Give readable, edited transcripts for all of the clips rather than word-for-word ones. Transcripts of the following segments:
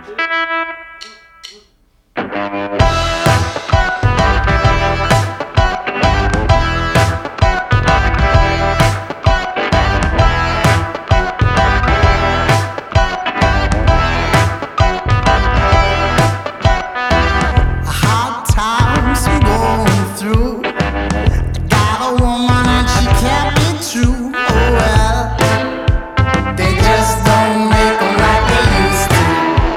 Hard times I'm going through. Got a woman and she kept me true. Oh well, they just don't make 'em like they used to.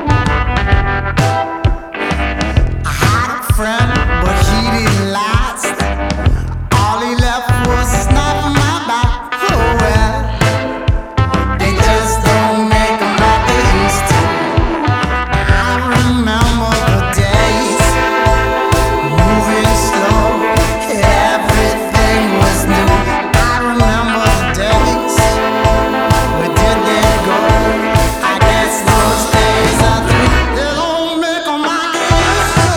I had a friend, but he didn't last. All he left was a snap on my back. Oh well, they just don't make 'em like they used to. I remember the days, moving slow, everything was new. I remember the days, where did they go? I guess those days are through. They don't make 'em like they used to.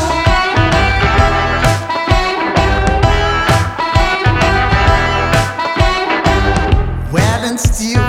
Well and still